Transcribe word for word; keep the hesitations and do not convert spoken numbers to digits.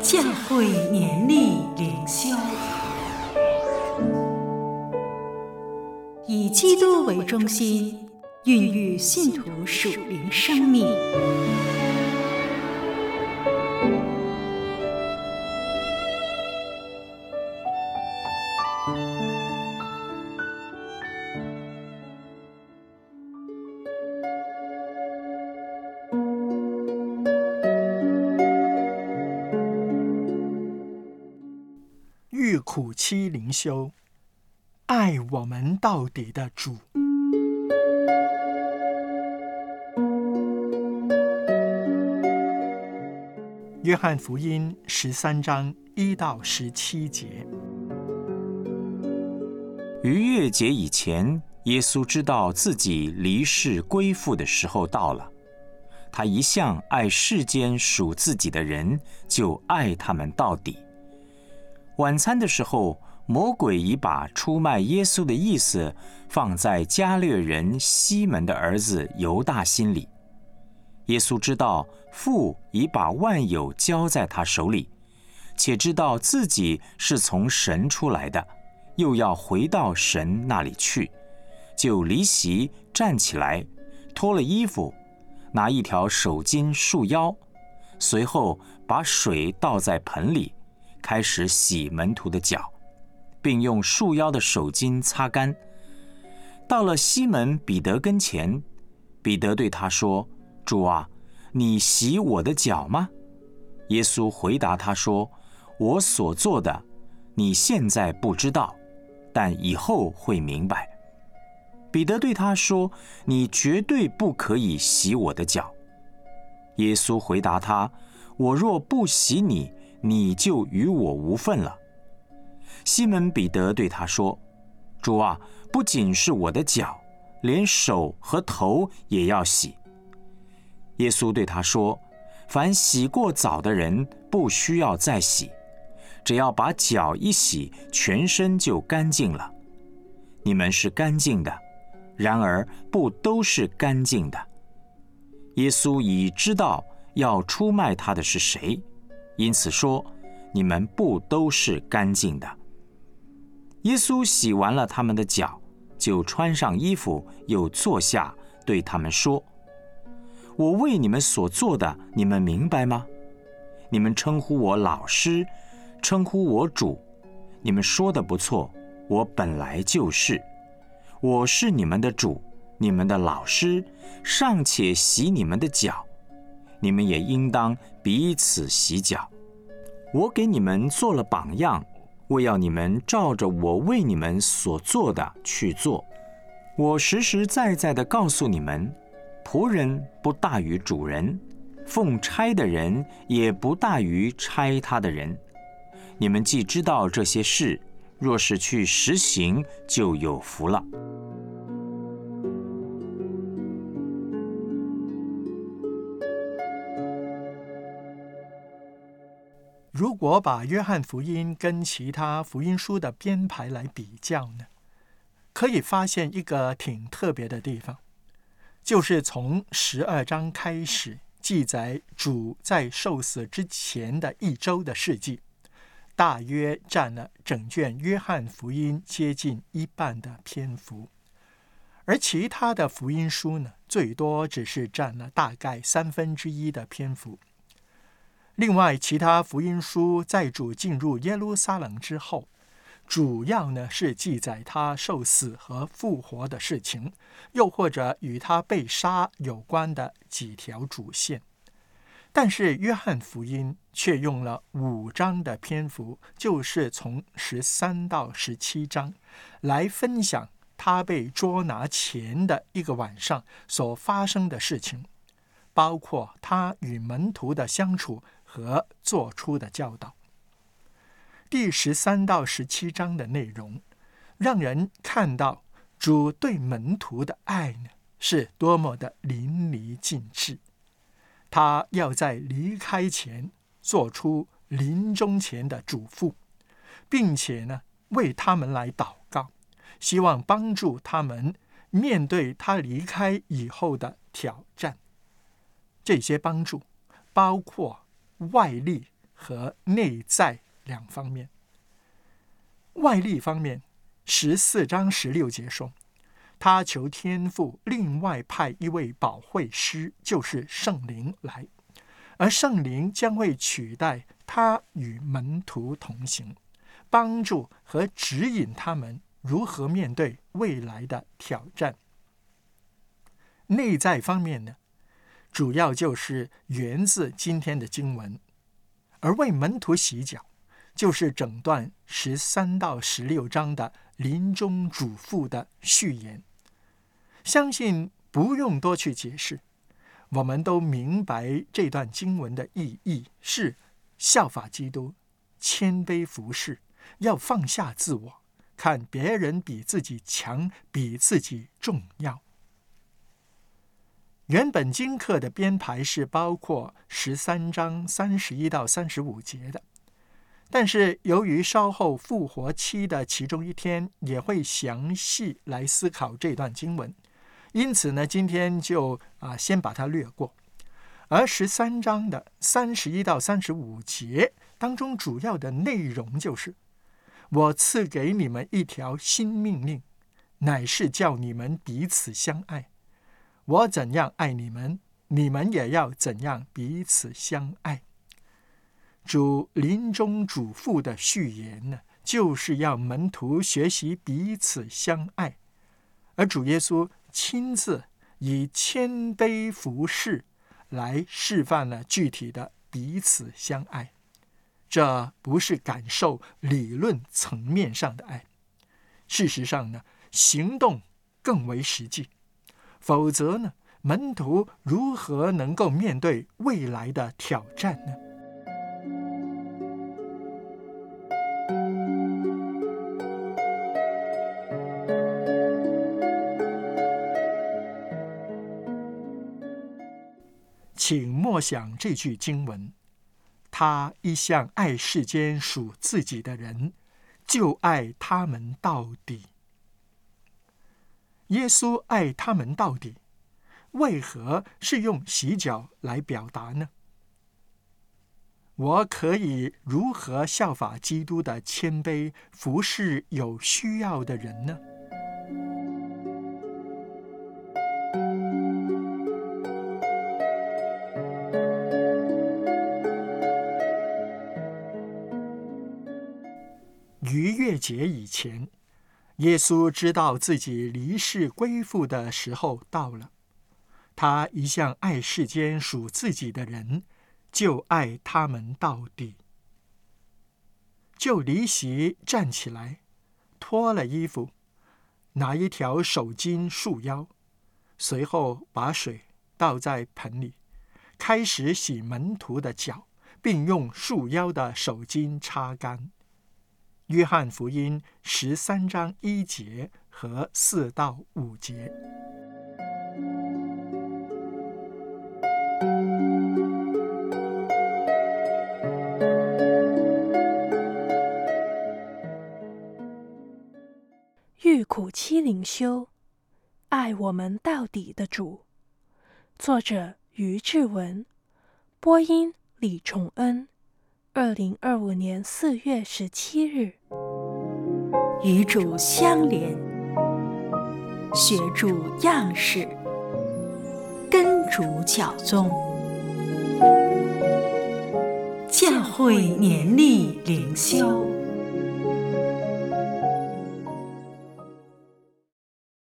教会年历灵修，以基督为中心，孕育信徒属灵生命。 遇苦期灵修，爱我们到底的主。约翰福音十三章一到十七节。 逾越节以前，耶稣知道自己离世归父的时候到了。他一向爱世间属自己的人，就爱他们到底。晚餐的时候，魔鬼已把出卖耶稣的意思放在加略人西门的儿子犹大心里。耶稣知道父已把万有交在他手里，且知道自己是从神出来的，又要回到神那里去，就离席站起来，脱了衣服，拿一条手巾束腰，随后把水倒在盆里，开始洗门徒的脚，并用束腰的手巾擦干。到了西门彼得跟前，彼得对他说：主啊，你洗我的脚吗？耶稣回答他说：我所做的，你现在不知道，但以后会明白。彼得对他说：你绝对不可以洗我的脚。耶稣回答他：我若不洗你，你就与我无分了。西门彼得对他说：主啊，不仅是我的脚，连手和头也要洗。耶稣对他说：凡洗过澡的人不需要再洗，只要把脚一洗，全身就干净了。你们是干净的，然而不都是干净的。耶稣已知道要出卖他的是谁，因此说：你们不都是干净的。耶稣洗完了他们的脚，就穿上衣服，又坐下，对他们说：我为你们所做的，你们明白吗？你们称呼我老师，称呼我主，你们说的不错，我本来就是。我是你们的主，你们的老师，尚且洗你们的脚，你们也应当彼此洗脚。我给你们做了榜样，为要你们照着我为你们所做的去做。我实实在在地告诉你们，仆人不大于主人，奉差的人也不大于差他的人。你们既知道这些事，若是去实行，就有福了。 如果把约翰福音跟其他福音书的编排来比较呢，可以发现一个挺特别的地方，就是从十二章开始记载主在受死之前的一周的事迹，大约占了整卷约翰福音接近一半的篇幅，而其他的福音书呢，最多只是占了大概三分之一的篇幅。另外，其他福音书在主进入耶路撒冷之后，主要呢是记载他受死和复活的事情，又或者与他被杀有关的几条主线。但是约翰福音却用了五章的篇幅，就是从十三到十七章，来分享他被捉拿前的一个晚上所发生的事情，包括他与门徒的相处和做出的教导。第十三到十七章的内容，让人看到主对门徒的爱呢，是多么的淋漓尽致。他要在离开前做出临终前的嘱咐，并且呢，为他们来祷告，希望帮助他们面对他离开以后的挑战。这些帮助包括外力和内在两方面。外力方面，十四章十六节说，他求天父另外派一位保惠师，就是圣灵来，而圣灵将会取代他与门徒同行，帮助和指引他们如何面对未来的挑战。内在方面呢，主要就是源自今天的经文，而为门徒洗脚，就是整段十三到十六章的临终嘱咐的序言。相信不用多去解释，我们都明白这段经文的意义是效法基督，谦卑服侍，要放下自我，看别人比自己强，比自己重要。原本经课的编排是包括十三章三十一到三十五节的，但是由于稍后复活期的其中一天也会详细来思考这段经文，因此呢，今天就啊先把它略过。而十三章的三十一到三十五节当中主要的内容就是：我赐给你们一条新命令，乃是叫你们彼此相爱。我怎样爱你们，你们也要怎样彼此相爱。主临终嘱咐的序言呢，就是要门徒学习彼此相爱，而主耶稣亲自以谦卑服侍来示范了具体的彼此相爱。这不是感受理论层面上的爱，事实上呢，行动更为实际。否则呢，门徒如何能够面对未来的挑战呢？请默想这句经文：他一向爱世间属自己的人，就爱他们到底。耶稣爱他们到底，为何是用洗脚来表达呢？我可以如何效法基督的谦卑，服侍有需要的人呢？逾越节以前，耶稣知道自己离世归父的时候到了。他一向爱世间属自己的人，就爱他们到底。就离席站起来，脱了衣服，拿一条手巾束腰，随后把水倒在盆里，开始洗门徒的脚，并用束腰的手巾擦干。约翰福音十三章一节和四到五节。 遇苦期灵修，爱我们到底的主。作者于志文，播音李崇恩。二零二五年四月十七日， 与主相连，学主样式，跟主脚踪，教会年历灵修。